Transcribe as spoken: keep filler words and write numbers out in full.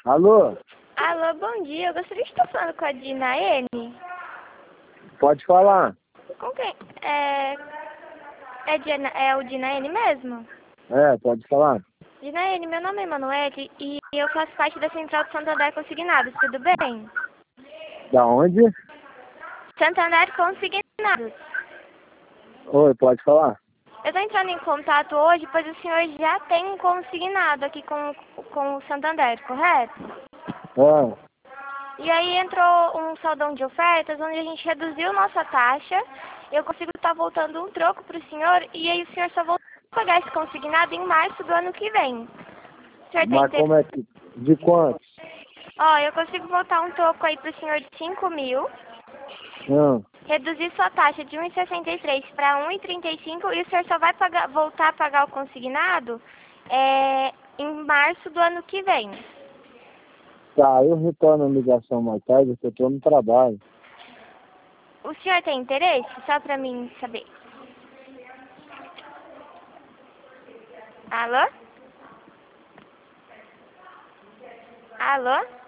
Alô? Alô, bom dia. Eu gostaria de estar falando com a Dinaene. Pode falar. Com quem? É, é, Dina, é o Dinaene mesmo? É, pode falar. Dinaene, meu nome é Emanuele e eu faço parte da Central de Santander Consignados, tudo bem? Da onde? Santander Consignados. Oi, pode falar. Eu estou entrando em contato hoje, pois o senhor já tem um consignado aqui com, com o Santander, correto? Ah, E aí entrou um saldão de ofertas, onde a gente reduziu nossa taxa. Eu consigo estar voltando um troco para o senhor, e aí o senhor só volta a pagar esse consignado em março do ano que vem. O senhor tem mas interesse? como é que... De quantos? Ó, eu consigo voltar um troco aí para o senhor de cinco mil, Ah, reduzir sua taxa de um vírgula sessenta e três para um vírgula trinta e cinco e o senhor só vai pagar, voltar a pagar o consignado é, em março do ano que vem. tá, eu retorno a ligação mais tarde, porque eu tô no trabalho. O senhor tem interesse? Só para mim saber. Alô? Alô?